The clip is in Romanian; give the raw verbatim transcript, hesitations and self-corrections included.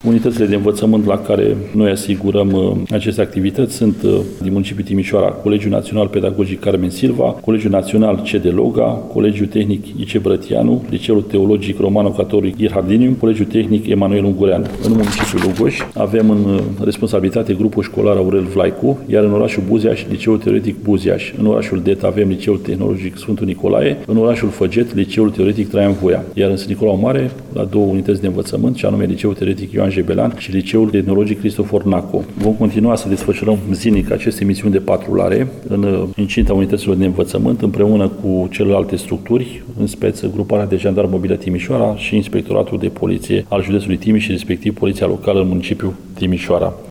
Unitățile de învățământ la care noi asigurăm aceste activități sunt din municipiul Timișoara, Colegiul Național Pedagogic Carmen Silva, Colegiul Național C D Loga, Colegiul Tehnic I C Brătianu, Liceul Teologic Romano-Catolic Irhardinium, Colegiul Tehnic Emanuel Ungureanu. În municipiul Lugoș avem în responsabilitate grupul școlar Aurel Vlaicu, iar în orașul Buziaș, Liceul Teoretic Buziaș. În orașul Det avem Liceul Tehnologic Sfântul Nicolae, în orașul Făget, Liceul Teoretic Traian Voia. Iar în Sfântul Nicolau Mare, la două unități de învățământ, ce anume Liceul Teoretic Ioan Jebelan și Liceul Tehnologic Cristofor Naco. Vom continua să desfășurăm zilnic aceste misiuni de patrulare în incinta unităților de învățământ, împreună cu celelalte structuri, în speță Gruparea de Jandarmi Mobilă Timișoara și Inspectoratul de Poliție al județului Timiș și respectiv Poliția Locală în municipiul Timișoara.